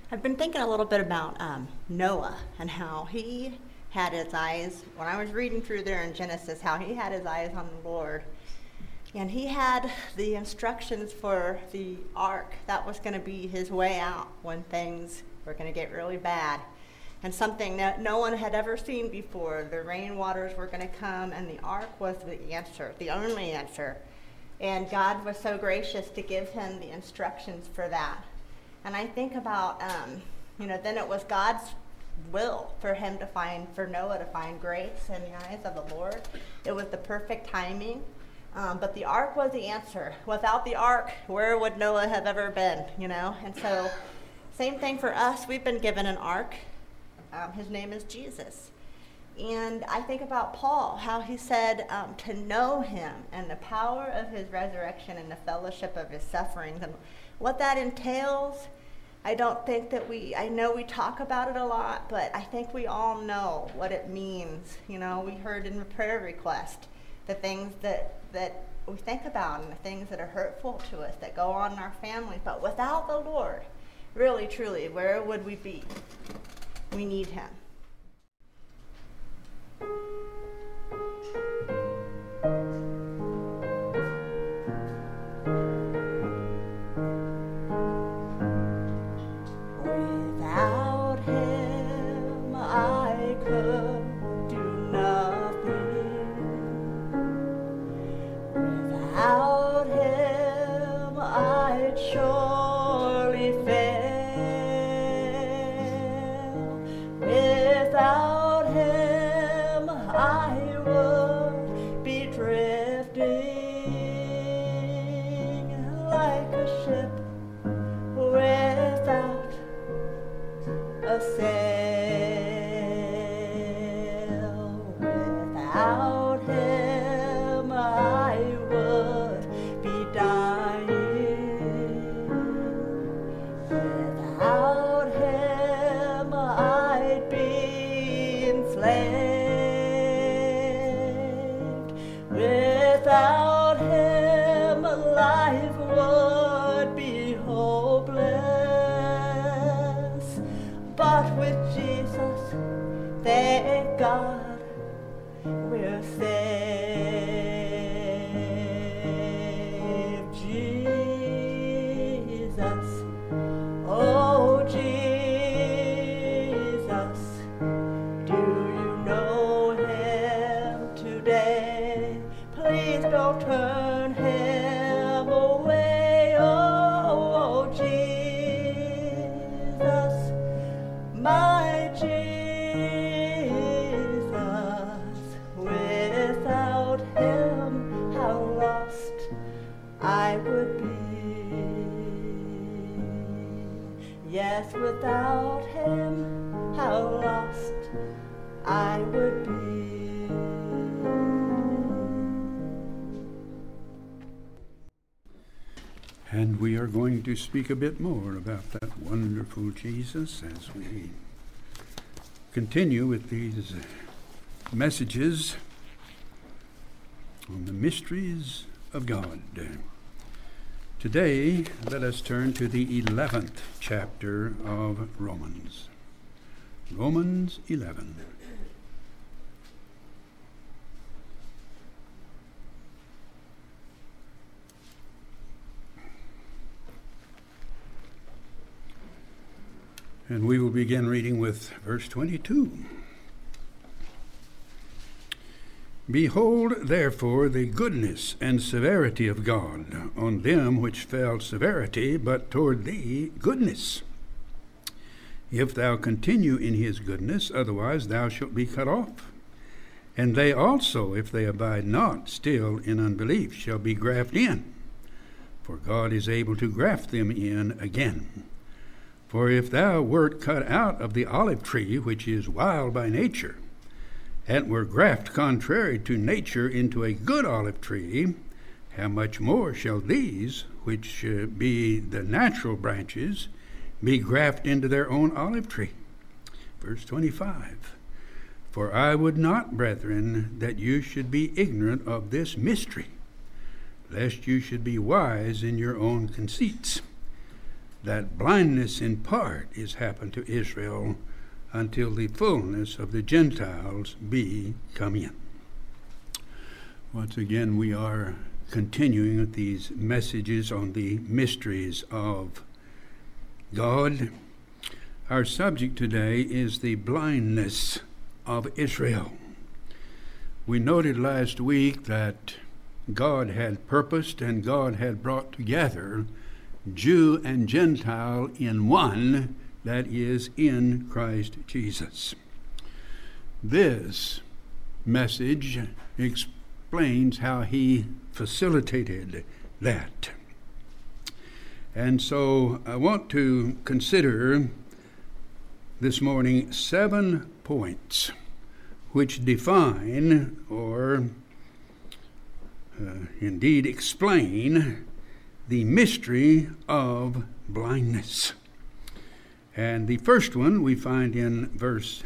I've been thinking a little bit about Noah and how he had his eyes, when I was reading through there in Genesis, how he had his eyes on the Lord. And he had the instructions for the ark. That was going to be his way out when things were going to get really bad. And something that no one had ever seen before. The rain waters were going to come, and the ark was the answer, the only answer. And God was so gracious to give him the instructions for that. And I think about, then it was God's will for Noah to find grace in the eyes of the Lord. It was the perfect timing. But the ark was the answer. Without the ark, where would Noah have ever been, And so, same thing for us. We've been given an ark. His name is Jesus. And I think about Paul, how he said to know him and the power of his resurrection and the fellowship of his sufferings. And what that entails, I know we talk about it a lot, but I think we all know what it means. We heard in the prayer request the things that we think about and the things that are hurtful to us that go on in our family. But without the Lord, really, truly, where would we be? We need him. Without him, I could do nothing. Without him, I'd surely fail. Without him, I would be drifting like a ship without a sail. Without him, I would be dying. Without him, I'd be enslaved. Without him, life would be hopeless. But with Jesus, thank God, we're saved. Jesus, oh Jesus, do you know him today? Please don't turn him away. Oh, Jesus, my Jesus. Without him, how lost I would be. Yes, without him, how lost I would be. And we are going to speak a bit more about that wonderful Jesus as we continue with these messages on the mysteries of God. Today, let us turn to the 11th chapter of Romans. Romans 11. And we will begin reading with verse 22. Behold, therefore, the goodness and severity of God on them which fell severity, but toward thee goodness. If thou continue in his goodness, otherwise thou shalt be cut off. And they also, if they abide not still in unbelief, shall be grafted in. For God is able to graft them in again. For if thou wert cut out of the olive tree, which is wild by nature, and were grafted contrary to nature into a good olive tree, how much more shall these, which be the natural branches, be grafted into their own olive tree? Verse 25. For I would not, brethren, that you should be ignorant of this mystery, lest you should be wise in your own conceits. that blindness in part is happened to Israel until the fullness of the Gentiles be come in. Once again, we are continuing with these messages on the mysteries of God. Our subject today is the blindness of Israel. We noted last week that God had purposed and God had brought together Jew and Gentile in one, that is, in Christ Jesus. This message explains how he facilitated that. And so I want to consider this morning 7 points which define or indeed explain the mystery of blindness. And the first one we find in verse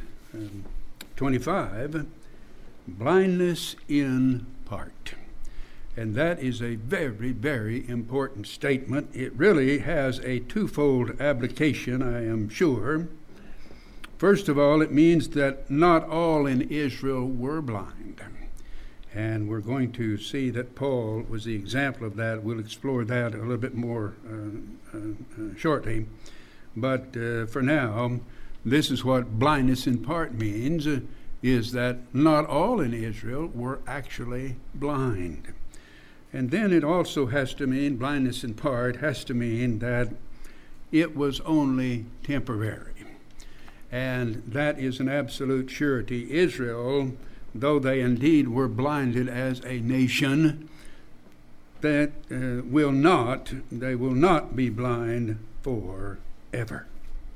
25, blindness in part. And that is a very, very important statement. It really has a twofold application, I am sure. First of all, it means that not all in Israel were blind. And we're going to see that Paul was the example of that. We'll explore that a little bit more shortly. But for now, this is what blindness in part means, is that not all in Israel were actually blind. And then it also has to mean, blindness in part has to mean that it was only temporary. And that is an absolute surety. Israel, though they indeed were blinded as a nation, that they will not be blind forever.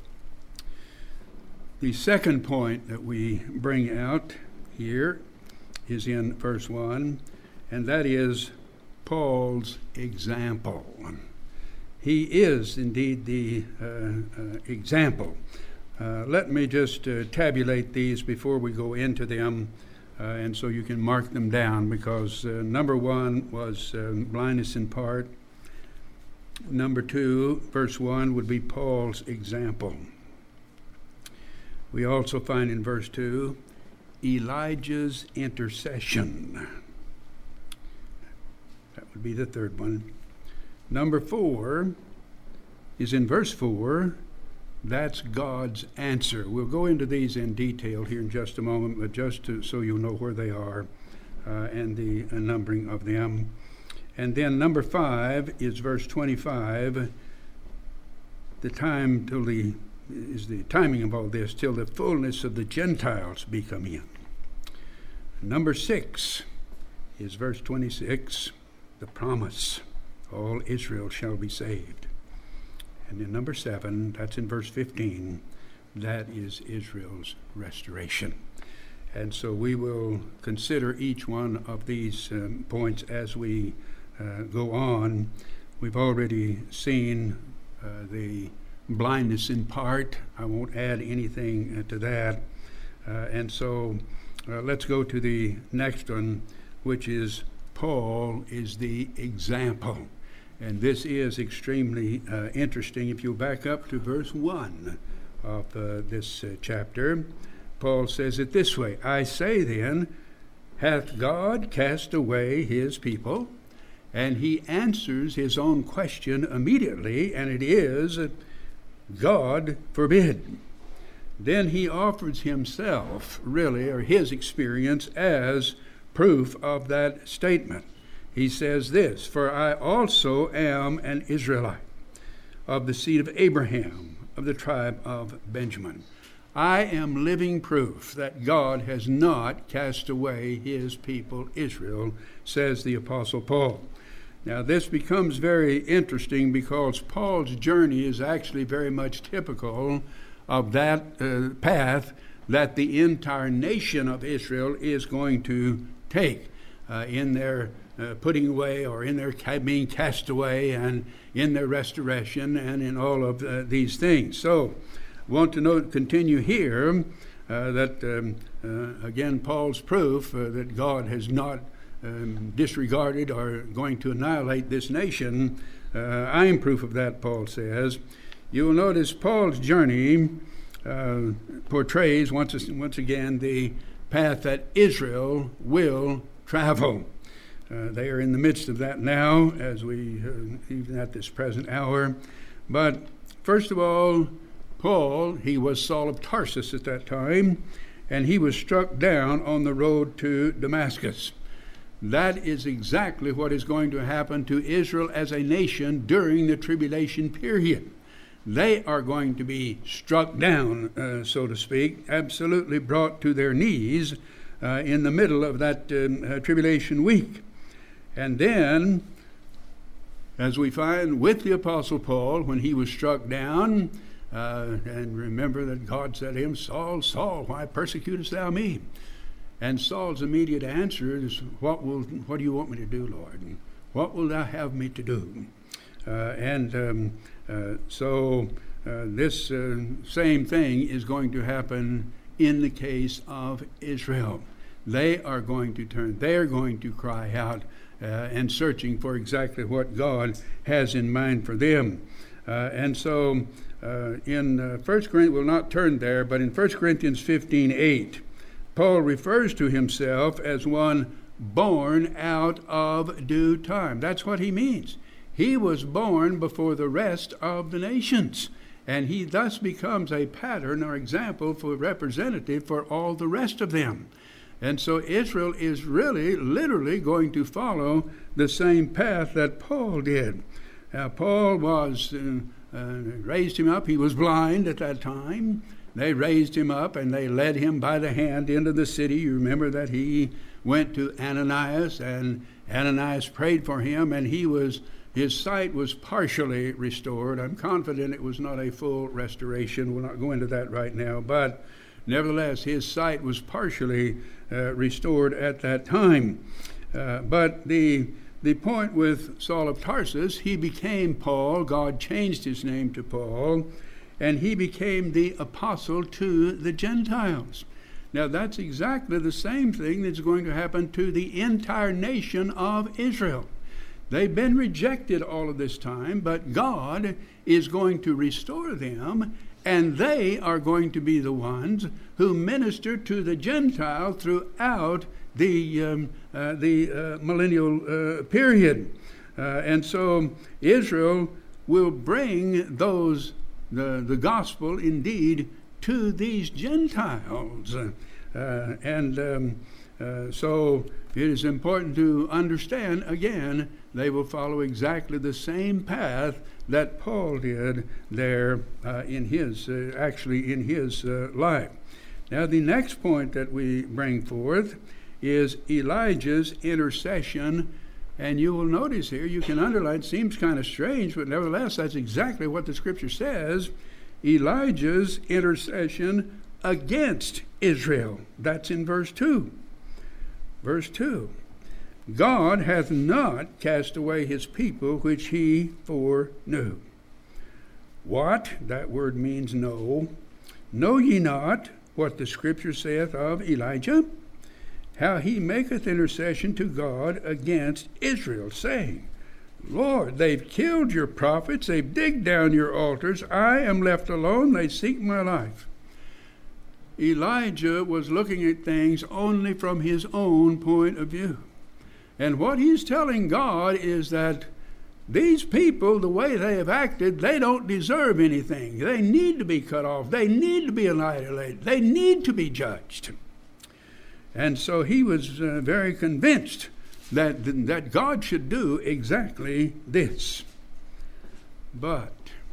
The second point that we bring out here is in verse 1, and that is Paul's example. He is indeed the example. Let me just tabulate these before we go into them, and so you can mark them down, because number 1 was blindness in part. Number 2, verse 1, would be Paul's example. We also find in verse 2 Elijah's intercession. That would be the third one. Number 4 is in verse 4. That's God's answer. We'll go into these in detail here in just a moment, but so you know where they are and the numbering of them. And then number 5 is verse 25. The timing of all this, till the fullness of the Gentiles be come in. Number 6 is verse 26, the promise, all Israel shall be saved. And then number 7, that's in verse 15, that is Israel's restoration. And so we will consider each one of these points as we go on. We've already seen the blindness in part. I won't add anything to that. And so let's go to the next one, which is Paul is the example. And this is extremely interesting. If you back up to verse 1 of this chapter, Paul says it this way, I say then, hath God cast away his people? And he answers his own question immediately, and it is, God forbid. Then he offers himself, really, or his experience, as proof of that statement. He says this, for I also am an Israelite, of the seed of Abraham, of the tribe of Benjamin. I am living proof that God has not cast away his people Israel, says the Apostle Paul. Now this becomes very interesting because Paul's journey is actually very much typical of that path that the entire nation of Israel is going to take in their putting away, or in their being cast away, and in their restoration, and in all of these things. So I want to continue here that again Paul's proof that God has not disregarded or going to annihilate this nation. I am proof of that, Paul says. you will notice Paul's journey portrays once again the path that Israel will travel. They are in the midst of that now, as we even at this present hour. But first of all, Paul, he was Saul of Tarsus at that time, and he was struck down on the road to Damascus. That is exactly what is going to happen to Israel as a nation during the tribulation period. They are going to be struck down, so to speak, absolutely brought to their knees in the middle of that tribulation week. And then, as we find with the Apostle Paul, when he was struck down, and remember that God said to him, Saul, Saul, why persecutest thou me? And Saul's immediate answer is, what do you want me to do, Lord? What will thou have me to do? So this same thing is going to happen in the case of Israel. They are going to turn. They are going to cry out and searching for exactly what God has in mind for them. In 1 Corinthians, we'll not turn there, but in 1 Corinthians 15:8, Paul refers to himself as one born out of due time. That's what he means. He was born before the rest of the nations, and he thus becomes a pattern or example for representative for all the rest of them. And so Israel is really, literally going to follow the same path that Paul did. Paul was raised him up. He was blind at that time. They raised him up and they led him by the hand into the city. You remember that he went to Ananias, and Ananias prayed for him, and his sight was partially restored. I'm confident it was not a full restoration. We'll not go into that right now, but nevertheless, his sight was partially restored at that time. But the point with Saul of Tarsus, he became Paul. God changed his name to Paul, and he became the apostle to the Gentiles. Now, that's exactly the same thing that's going to happen to the entire nation of Israel. They've been rejected all of this time, but God is going to restore them, and they are going to be the ones who minister to the Gentile throughout the millennial period. And so Israel will bring the gospel indeed to these Gentiles. So it is important to understand, again, they will follow exactly the same path that Paul did there in his life. Now, the next point that we bring forth is Elijah's intercession. And you will notice here, you can underline, it seems kind of strange, but nevertheless, that's exactly what the Scripture says. Elijah's intercession against Israel. That's in verse 2. Verse 2. God hath not cast away his people which he foreknew. What? That word means know. Know ye not what the Scripture saith of Elijah? How he maketh intercession to God against Israel, saying, Lord, they've killed your prophets, they've digged down your altars, I am left alone, they seek my life. Elijah was looking at things only from his own point of view. And what he's telling God is that these people, the way they have acted, they don't deserve anything. They need to be cut off. They need to be annihilated. They need to be judged. And so he was very convinced that God should do exactly this. But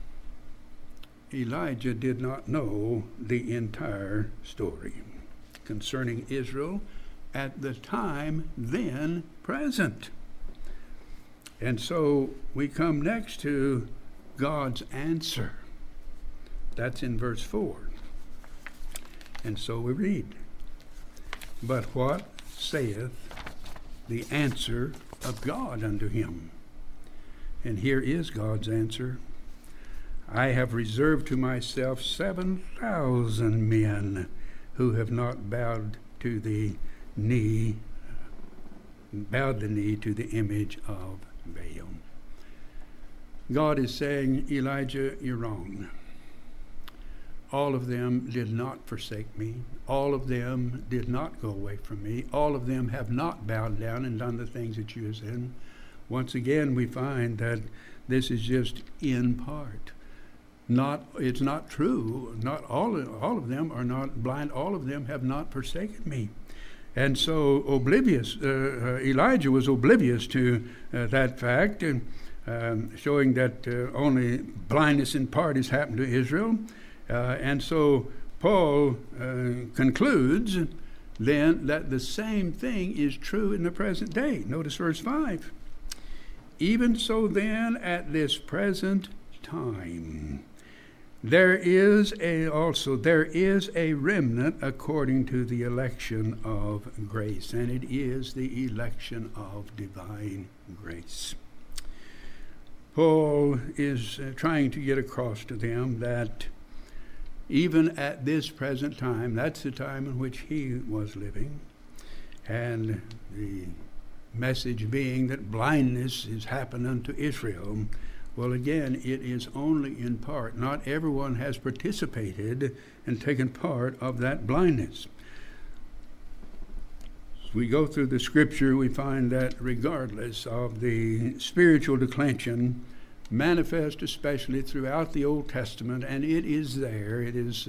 Elijah did not know the entire story concerning Israel at the time then present. And so we come next to God's answer. That's in verse 4. And so we read, But what saith the answer of God unto him? And here is God's answer. I have reserved to myself 7,000 men who have not bowed the knee to the image of Baal. God is saying, Elijah, you're wrong. All of them did not forsake me. All of them did not go away from me. All of them have not bowed down and done the things that you have said. Once again, we find that this is just in part. It's not true. Not all of them are not blind. All of them have not forsaken me. And so Elijah was oblivious to that fact, showing that only blindness in part has happened to Israel. And so Paul concludes then that the same thing is true in the present day. Notice verse 5. Even so then at this present time, there is a remnant according to the election of grace, and it is the election of divine grace. Paul is trying to get across to them that even at this present time, that's the time in which he was living, and the message being that blindness is happened unto Israel. Well, again, it is only in part. Not everyone has participated and taken part of that blindness. As we go through the scripture, we find that regardless of the spiritual declension, manifest especially throughout the Old Testament, and it is there, it is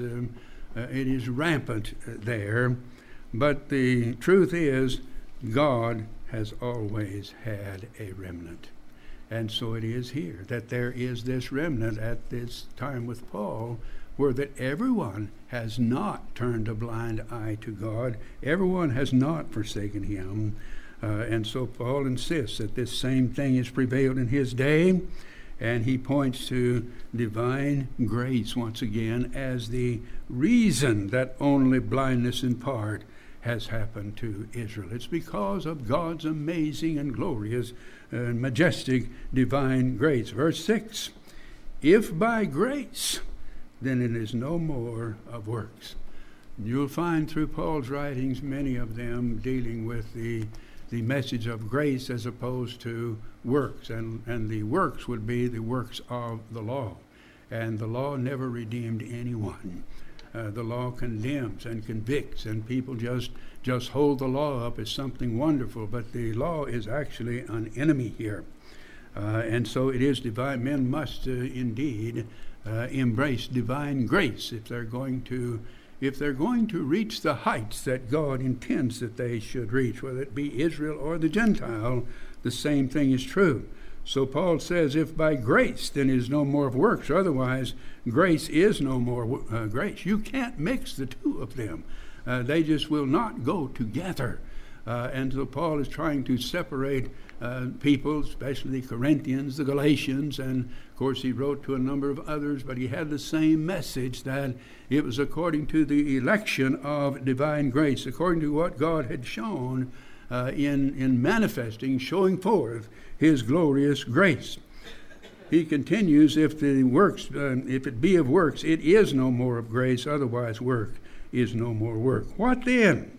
rampant there, but the truth is God has always had a remnant. And so it is here that there is this remnant at this time with Paul, where that everyone has not turned a blind eye to God. Everyone has not forsaken him. And so Paul insists that this same thing has prevailed in his day, and he points to divine grace once again as the reason that only blindness in part has happened to Israel. It's because of God's amazing and glorious and majestic divine grace. Verse 6, if by grace, then it is no more of works. You'll find through Paul's writings many of them dealing with the message of grace as opposed to works, and the works would be the works of the law, and the law never redeemed anyone. The law condemns and convicts, and people just hold the law up as something wonderful, but the law is actually an enemy here. And so it is divine. Men must indeed embrace divine grace if they're going to reach the heights that God intends that they should reach, whether it be Israel or the Gentile. The same thing is true. So Paul says, if by grace, then is no more of works. Otherwise, grace is no more grace. You can't mix the two of them. They just will not go together. And so Paul is trying to separate people, especially the Corinthians, the Galatians, and of course he wrote to a number of others, but he had the same message, that it was according to the election of divine grace, according to what God had shown in manifesting, showing forth his glorious grace. He continues, if it be of works, it is no more of grace, otherwise work is no more work. What then?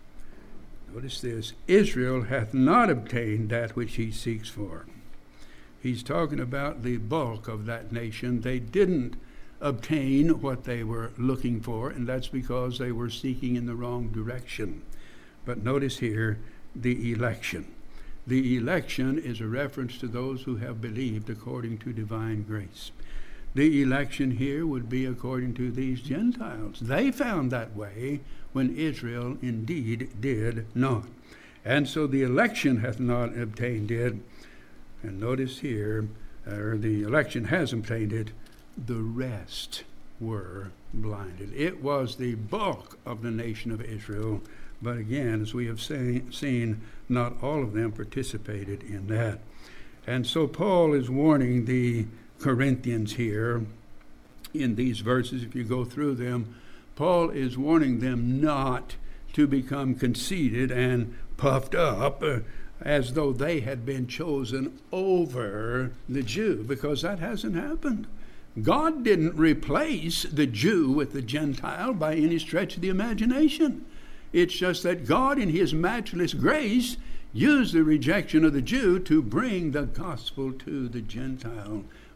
Notice this, Israel hath not obtained that which he seeks for. He's talking about the bulk of that nation. They didn't obtain what they were looking for, and that's because they were seeking in the wrong direction. But notice here, the election. The election is a reference to those who have believed according to divine grace. The election here would be according to these Gentiles. They found that way when Israel indeed did not. And so the election hath not obtained it. And notice here, the election has obtained it. The rest were blinded. It was the bulk of the nation of Israel. But again, as we have seen, not all of them participated in that. And so Paul is warning the Corinthians here in these verses. If you go through them, Paul is warning them not to become conceited and puffed up as though they had been chosen over the Jew, because that hasn't happened. God didn't replace the Jew with the Gentile by any stretch of the imagination. It's just that God, in his matchless grace, used the rejection of the Jew to bring the gospel to the Gentile.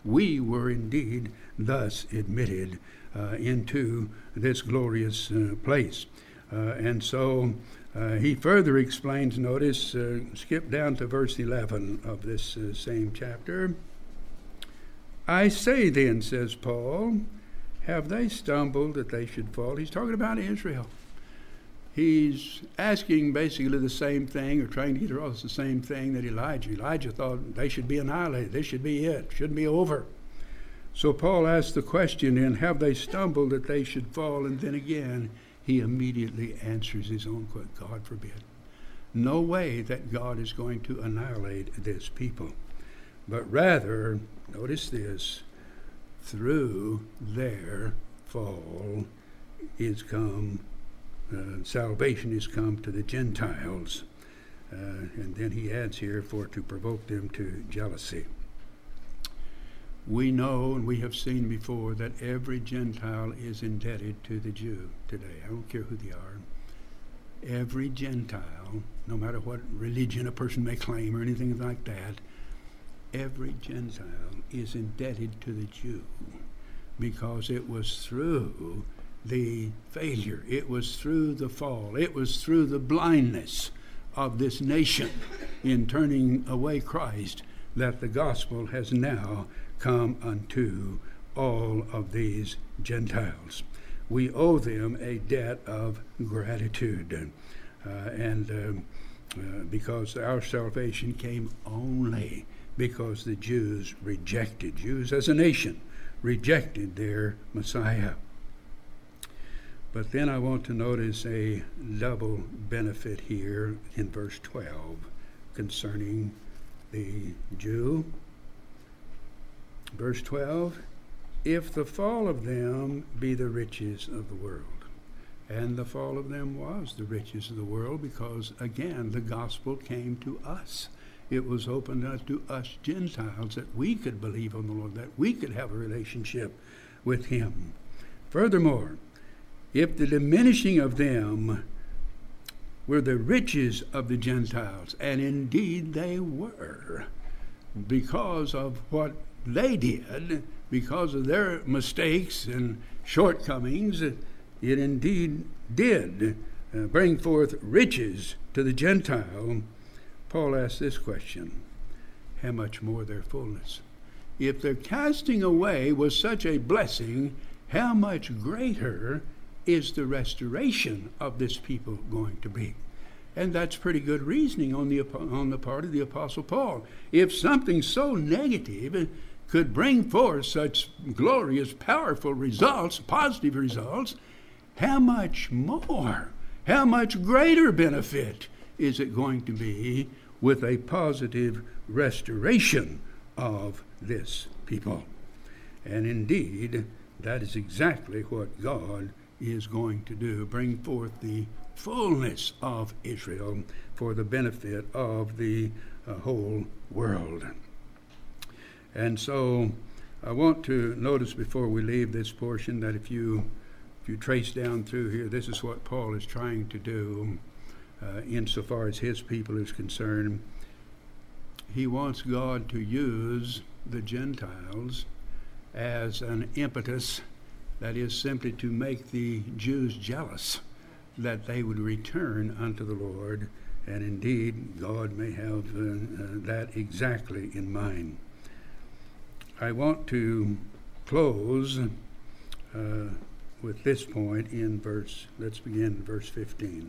we were indeed thus admitted into this glorious place. And so he further explains, notice, skip down to verse 11 of this same chapter. I say then, says Paul, have they stumbled that they should fall? He's talking about Israel. He's asking basically the same thing, or trying to get across the same thing that Elijah thought they should be annihilated. This should be it. Shouldn't be over. So Paul asks the question, and have they stumbled that they should fall? And then again, he immediately answers his own question. God forbid. No way that God is going to annihilate this people. But rather, notice this, through their fall is come, salvation is come to the Gentiles. And then he adds here, for to provoke them to jealousy. We know and we have seen before that every Gentile is indebted to the Jew today. I don't care who they are. Every Gentile, no matter what religion a person may claim or anything like that, every Gentile is indebted to the Jew because it was through the failure, it was through the fall, it was through the blindness of this nation in turning away Christ that the gospel has now come unto all of these Gentiles. We owe them a debt of gratitude, because our salvation came only because the Jews as a nation, rejected their Messiah. But then I want to notice a double benefit here in verse 12 concerning the Jew. Verse 12, if the fall of them be the riches of the world. And the fall of them was the riches of the world because, again, the gospel came to us. It was opened up to us Gentiles that we could believe on the Lord, that we could have a relationship with him. Furthermore, if the diminishing of them were the riches of the Gentiles, and indeed they were, because of what they did, because of their mistakes and shortcomings, it indeed did bring forth riches to the Gentile. Paul asks this question, how much more their fullness? If their casting away was such a blessing, how much greater is the restoration of this people going to be? And that's pretty good reasoning on the part of the Apostle Paul. If something so negative could bring forth such glorious, powerful results, positive results, how much more, how much greater benefit is it going to be with a positive restoration of this people? And indeed, that is exactly what God is going to do, bring forth the fullness of Israel for the benefit of the whole world. And so I want to notice before we leave this portion that if you trace down through here, this is what Paul is trying to do insofar as his people is concerned. He wants God to use the Gentiles as an impetus, that is simply to make the Jews jealous that they would return unto the Lord, and indeed God may have that exactly in mind. I want to close with this point in let's begin verse 15.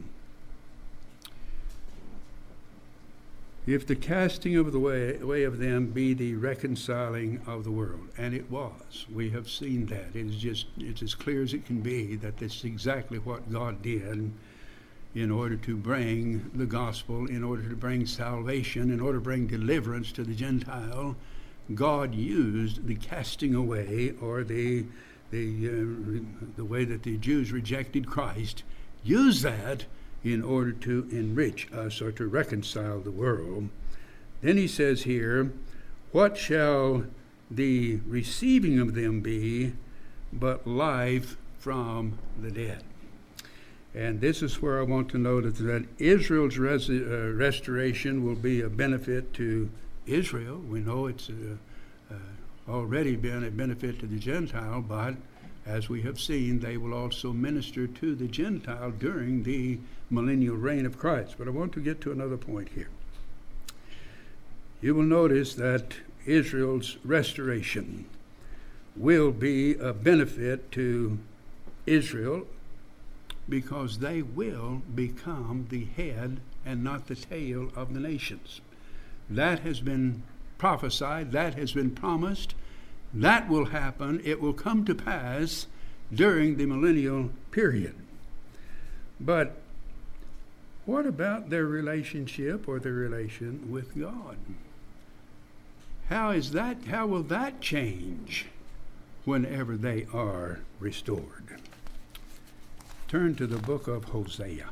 If the casting of the way of them be the reconciling of the world, and it was, we have seen that. It's as clear as it can be that this is exactly what God did in order to bring the gospel, in order to bring salvation, in order to bring deliverance to the Gentile. God used the casting away, or the way that the Jews rejected Christ, used that in order to enrich us or to reconcile the world. Then he says here, what shall the receiving of them be but life from the dead? And this is where I want to notice that Israel's restoration will be a benefit to Israel. We know it's already been a benefit to the Gentile, but as we have seen, they will also minister to the Gentile during the millennial reign of Christ. But I want to get to another point here. You will notice that Israel's restoration will be a benefit to Israel because they will become the head and not the tail of the nations. That has been prophesied, that has been promised. That will happen. It will come to pass during the millennial period. But what about their relationship or their relation with God? How will that change whenever they are restored? Turn to the book of Hosea.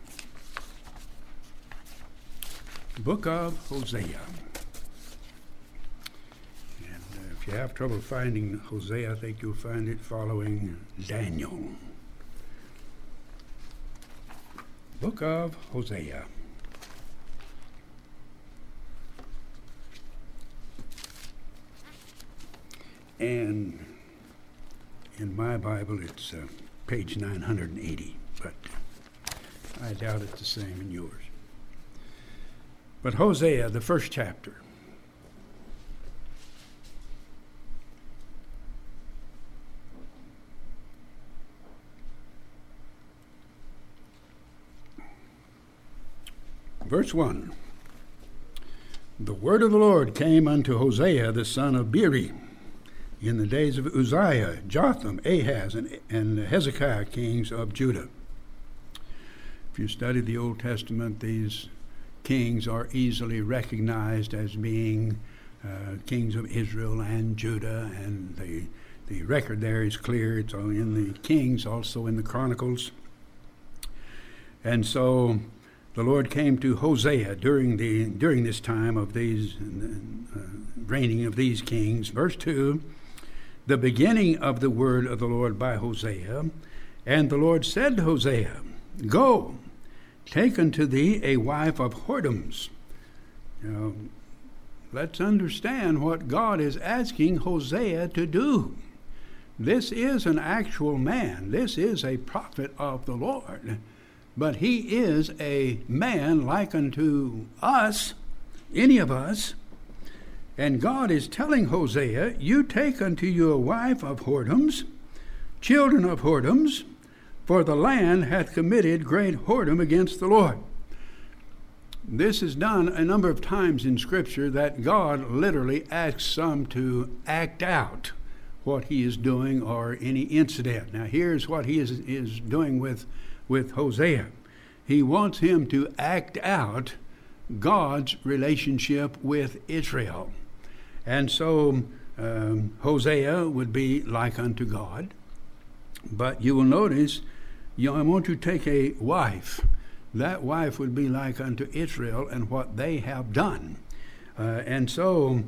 Book of Hosea. If you have trouble finding Hosea, I think you'll find it following Daniel. Book of Hosea. And in my Bible, it's page 980, but I doubt it's the same in yours. But Hosea, the first chapter. Verse 1. The word of the Lord came unto Hosea the son of Beeri in the days of Uzziah, Jotham, Ahaz, and Hezekiah, kings of Judah. If you study the Old Testament, these kings are easily recognized as being kings of Israel and Judah, and the record there is clear. It's in the Kings, also in the Chronicles. And so the Lord came to Hosea during this time of these reigning of these kings. Verse 2, the beginning of the word of the Lord by Hosea. And the Lord said to Hosea, Go, take unto thee a wife of whoredoms. Now, let's understand what God is asking Hosea to do. This is an actual man. This is a prophet of the Lord. But he is a man like unto us, any of us. And God is telling Hosea, you take unto you a wife of whoredoms, children of whoredoms, for the land hath committed great whoredom against the Lord. This is done a number of times in Scripture, that God literally asks some to act out what he is doing or any incident. Now here's what he is doing with Hosea. He wants him to act out God's relationship with Israel. And so Hosea would be like unto God. But you will notice, I want to take a wife. That wife would be like unto Israel and what they have done. And so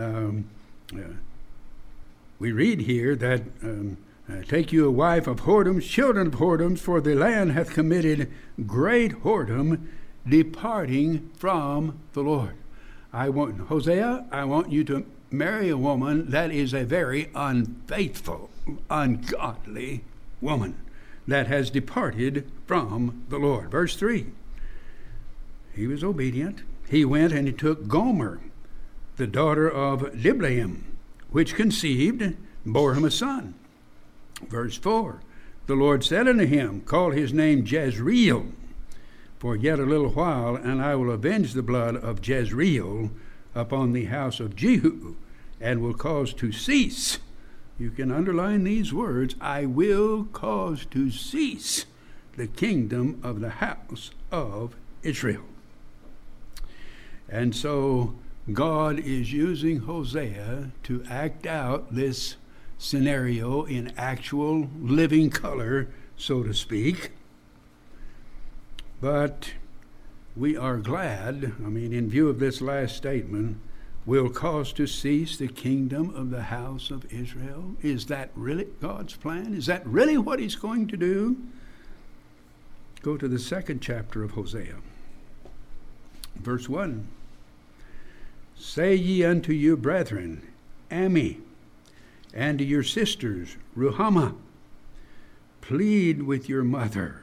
we read here that take you a wife of whoredoms, children of whoredoms, for the land hath committed great whoredom, departing from the Lord. Hosea, I want you to marry a woman that is a very unfaithful, ungodly woman that has departed from the Lord. Verse 3. He was obedient. He went and he took Gomer, the daughter of Diblaim, which conceived, bore him a son. Verse 4, the Lord said unto him, Call his name Jezreel, for yet a little while, and I will avenge the blood of Jezreel upon the house of Jehu, and will cause to cease. You can underline these words, I will cause to cease the kingdom of the house of Israel. And so God is using Hosea to act out this scenario in actual living color, so to speak. But we are glad, in view of this last statement, will cause to cease the kingdom of the house of Israel. Is that really God's plan? Is that really what he's going to do? Go to the second chapter of Hosea. Verse 1. Say ye unto your brethren, Ami, and to your sisters, Ruhamah, plead with your mother.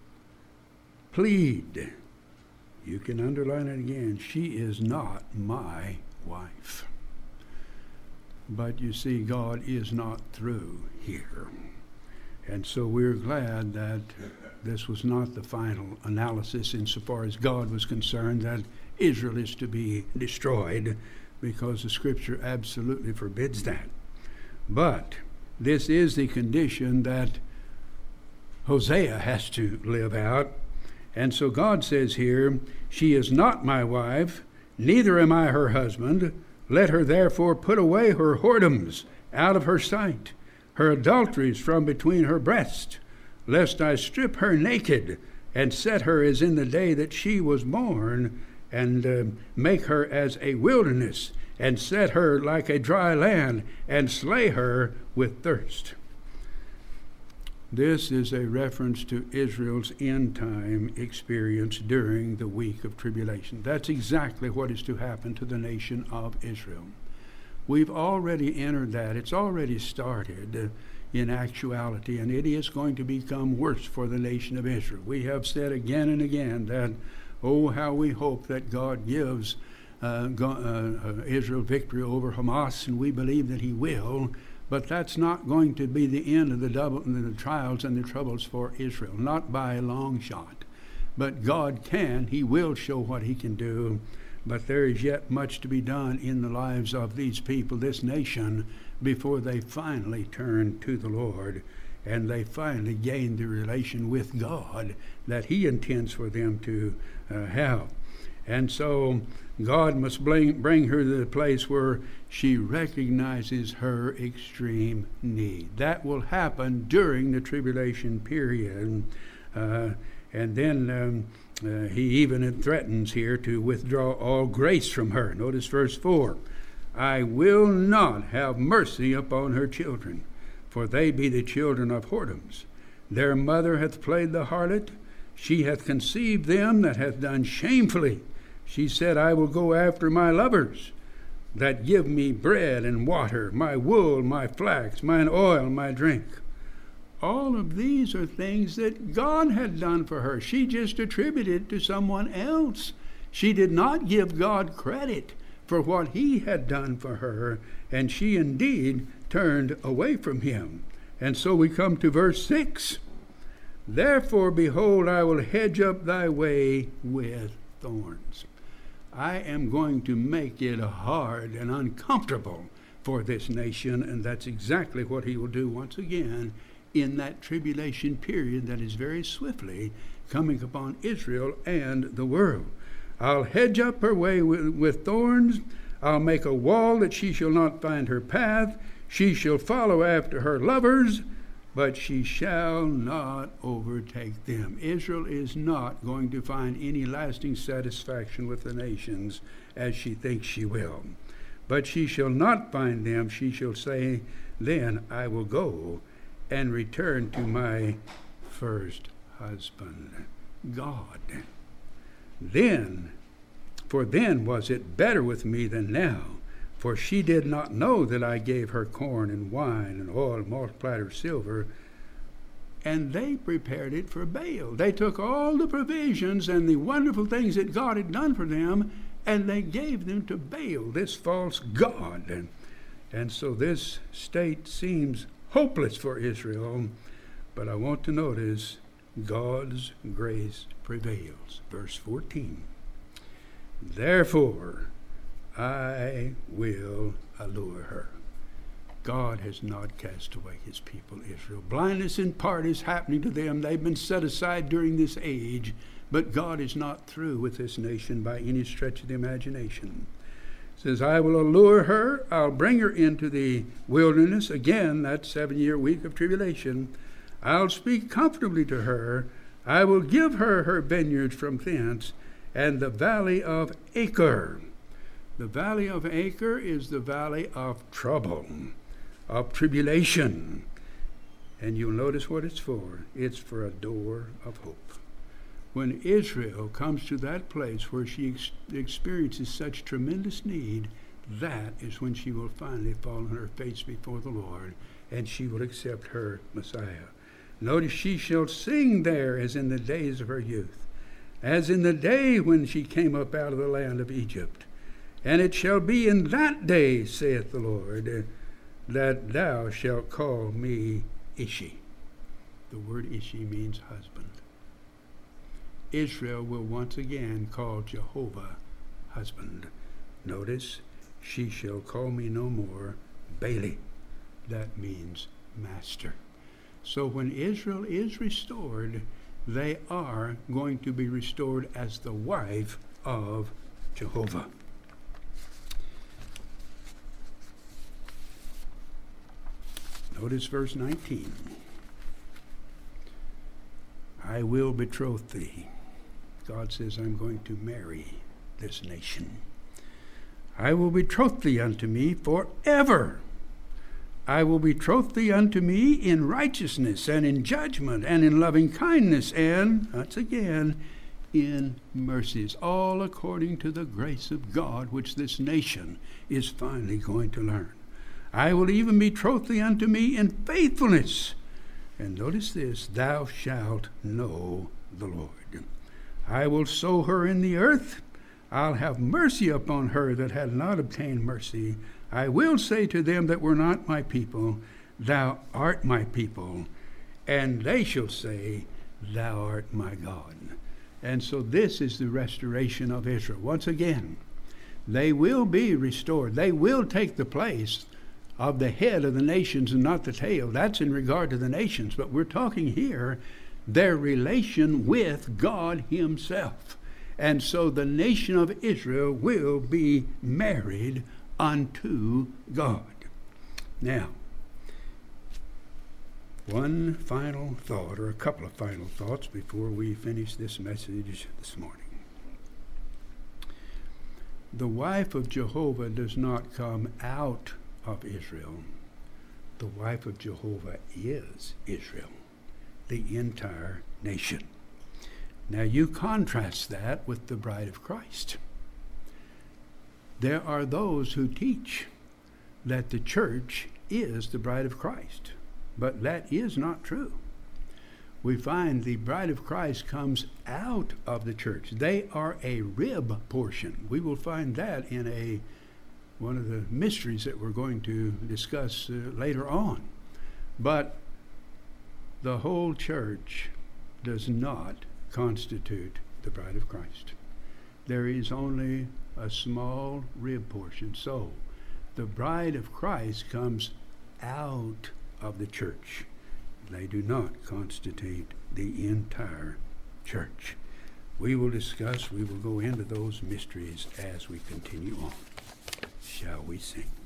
Plead. You can underline it again. She is not my wife. But you see, God is not through here. And so we're glad that this was not the final analysis insofar as God was concerned, that Israel is to be destroyed, because the Scripture absolutely forbids that. But this is the condition that Hosea has to live out. And so God says here, she is not my wife, neither am I her husband. Let her therefore put away her whoredoms out of her sight, her adulteries from between her breasts, lest I strip her naked, and set her as in the day that she was born, and make her as a wilderness, and set her like a dry land, and slay her with thirst. This is a reference to Israel's end-time experience during the week of tribulation. That's exactly what is to happen to the nation of Israel. We've already entered that. It's already started in actuality, and it is going to become worse for the nation of Israel. We have said again and again that, oh, how we hope that God gives Israel victory over Hamas, and we believe that he will. But that's not going to be the end of the trials and the troubles for Israel, not by a long shot. But God can, he will show what he can do. But there is yet much to be done in the lives of these people, this nation, before they finally turn to the Lord and they finally gain the relation with God that he intends for them to have. And so God must bring her to the place where she recognizes her extreme need. That will happen during the tribulation period. And then he even threatens here to withdraw all grace from her. Notice verse 4. I will not have mercy upon her children, for they be the children of whoredoms. Their mother hath played the harlot. She hath conceived them that hath done shamefully. She said, I will go after my lovers that give me bread and water, my wool, my flax, mine oil, my drink. All of these are things that God had done for her. She just attributed to someone else. She did not give God credit for what he had done for her, and she indeed turned away from him. And so we come to verse 6. Therefore, behold, I will hedge up thy way with thorns. I am going to make it hard and uncomfortable for this nation, and that's exactly what he will do once again in that tribulation period that is very swiftly coming upon Israel and the world. I'll hedge up her way with thorns. I'll make a wall that she shall not find her path. She shall follow after her lovers, but she shall not overtake them. Israel is not going to find any lasting satisfaction with the nations as she thinks she will. But she shall not find them. She shall say, then I will go and return to my first husband, God. Then was it better with me than now, for she did not know that I gave her corn and wine and oil, multiplied her silver, and they prepared it for Baal. They took all the provisions and the wonderful things that God had done for them, and they gave them to Baal, this false god. And so this state seems hopeless for Israel, but I want to notice God's grace prevails. Verse 14. Therefore, I will allure her. God has not cast away his people, Israel. Blindness in part is happening to them. They've been set aside during this age, but God is not through with this nation by any stretch of the imagination. It says, I will allure her. I'll bring her into the wilderness. Again, that 7-year week of tribulation. I'll speak comfortably to her. I will give her her vineyards from thence, and the valley of Achor. The valley of Achor is the valley of trouble, of tribulation. And you'll notice what it's for. It's for a door of hope. When Israel comes to that place where she experiences such tremendous need, that is when she will finally fall on her face before the Lord, and she will accept her Messiah. Notice, she shall sing there as in the days of her youth, as in the day when she came up out of the land of Egypt. And it shall be in that day, saith the Lord, that thou shalt call me Ishi. The word Ishi means husband. Israel will once again call Jehovah husband. Notice, she shall call me no more Baali. That means master. So when Israel is restored, they are going to be restored as the wife of Jehovah. Notice verse 19. I will betroth thee. God says, I'm going to marry this nation. I will betroth thee unto me forever. I will betroth thee unto me in righteousness and in judgment and in loving kindness and, once again, in mercies, all according to the grace of God, which this nation is finally going to learn. I will even betroth thee unto me in faithfulness. And notice this, thou shalt know the Lord. I will sow her in the earth. I'll have mercy upon her that had not obtained mercy. I will say to them that were not my people, thou art my people. And they shall say, thou art my God. And so this is the restoration of Israel. Once again, they will be restored. They will take the place of the head of the nations and not the tail. That's in regard to the nations. But we're talking here their relation with God himself. And so the nation of Israel will be married unto God. Now, one final thought, or a couple of final thoughts before we finish this message this morning. The wife of Jehovah does not come out of Israel. The wife of Jehovah is Israel, the entire nation. Now you contrast that with the bride of Christ. There are those who teach that the church is the bride of Christ, but that is not true. We find the bride of Christ comes out of the church. They are a rib portion. We will find that in one of the mysteries that we're going to discuss later on. But the whole church does not constitute the bride of Christ. There is only a small rib portion. So the bride of Christ comes out of the church. They do not constitute the entire church. We will go into those mysteries as we continue on. Shall we sing?